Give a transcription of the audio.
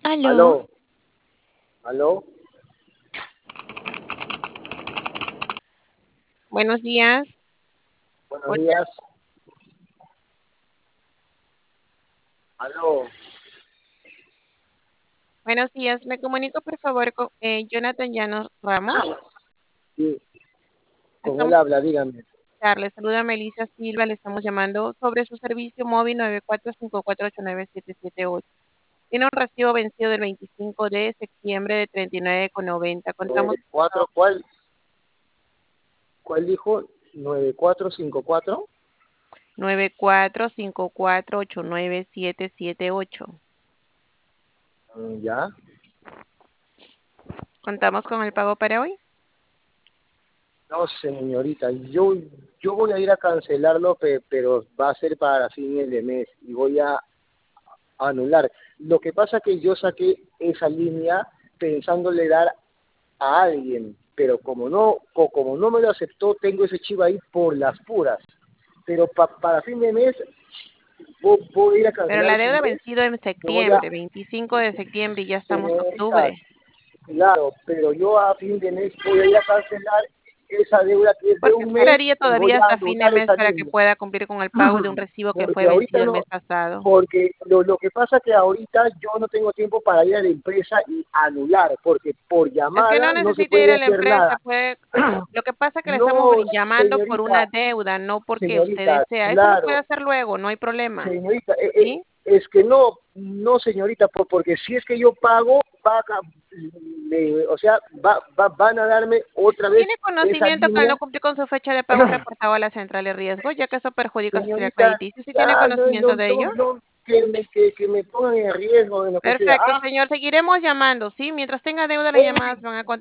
Aló, Aló, aló, buenos días. buenos Hola. días. Aló, Buenos días. Me comunico, por favor, con Jonathan Llanos Ramos. sí, con él Estamos habla, dígame. le saluda Melissa Silva, le estamos llamando sobre su servicio móvil 9454897778. Tiene un recibo vencido del 25 de septiembre de 39,90. Contamos 94, ¿cuál dijo? 9454. 9454897778. Ya. Contamos con el pago para hoy. No, señorita, yo voy a ir a cancelarlo, pero va a ser para fines de mes y voy a anular. Lo que pasa que yo saqué esa línea pensándole dar a alguien, pero como no me lo aceptó, tengo ese chivo ahí por las puras. Pero para fin de mes voy a ir a Pero cancelar la ese deuda mes, vencido en yo voy a, septiembre, 25 de septiembre, y ya estamos en señorita, octubre. claro, pero yo a fin de mes voy a ir a cancelar esa deuda que es de ¿Por qué un mes esperaría y voy todavía a hasta fin de anular mes esa para que línea. pueda cumplir con el pago de un recibo que fue Porque ahorita vencido el no, mes pasado? porque lo que pasa que ahorita yo no tengo tiempo para ir a la empresa y anular, porque por Es que no llamada no se necesita ir puede a la hacer empresa, nada. puede. Lo que pasa es que le estamos No, llamando por una señorita, deuda, no porque usted señorita, desea. Eso lo puede claro, hacer luego, no hay problema. señorita, ¿Sí? es que no, señorita, porque si es que yo pago, o sea, van a darme otra vez ¿Tiene esa conocimiento que al línea. no cumplir con su fecha de pago reportado a la central de riesgo, ya que eso perjudica su historial Señorita, crediticio? ¿Sí tiene ya, no, conocimiento no, de ello? no, no, que me pongan en riesgo de lo que sea. Perfecto, señor. Seguiremos llamando, ¿sí? Mientras tenga deuda, las Eh, llamadas van a continuar.